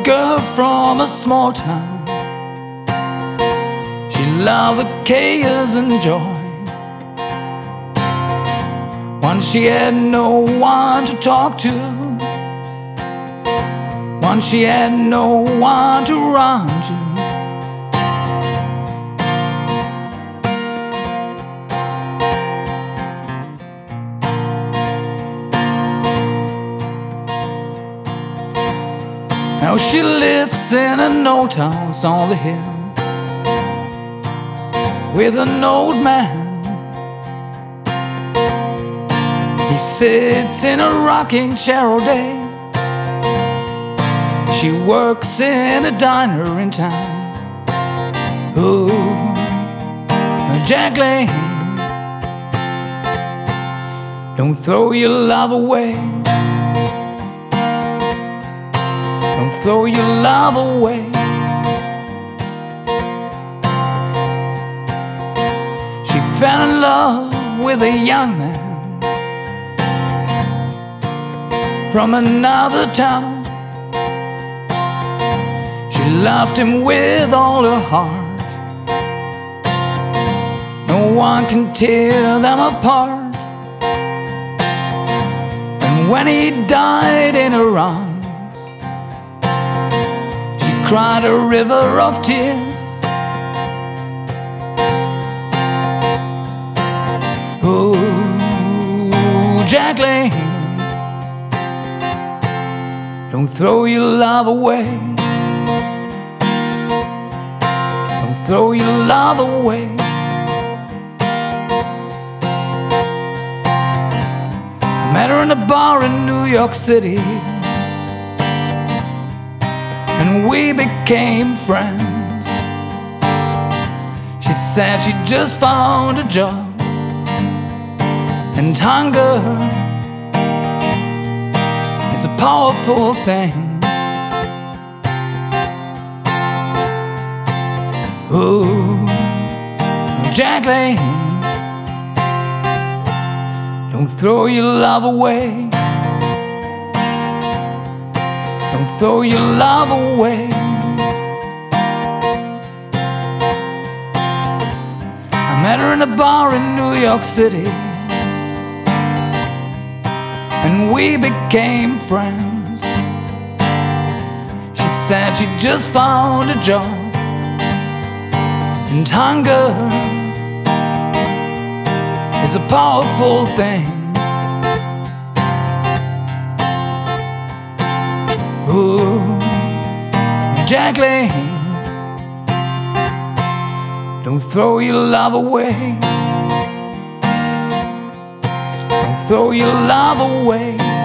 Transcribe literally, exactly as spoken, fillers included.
girl from a small town. She loved the chaos and joy. Once she had no one to talk to, once she had no one to run to. Now she lives in an old house on the hill with an old man. He sits in a rocking chair all day. She works in a diner in town. Ooh, Jacqueline, don't throw your love away. Don't throw your love away. She fell in love with a young man from another town. She loved him with all her heart. No one can tear them apart. And when he died in her arms, she cried a river of tears. Oh, Jacqueline, don't throw your love away. Don't throw your love away. I met her in a bar in New York City, and we became friends. She said she just found a job, and hunger is a powerful thing. Oh, Jacqueline, don't throw your love away. Don't throw your love away. I met her in a bar in New York City, and we became friends. She said she just found a job, and hunger is a powerful thing. Oh, Jacqueline, don't throw your love away. Don't throw your love away.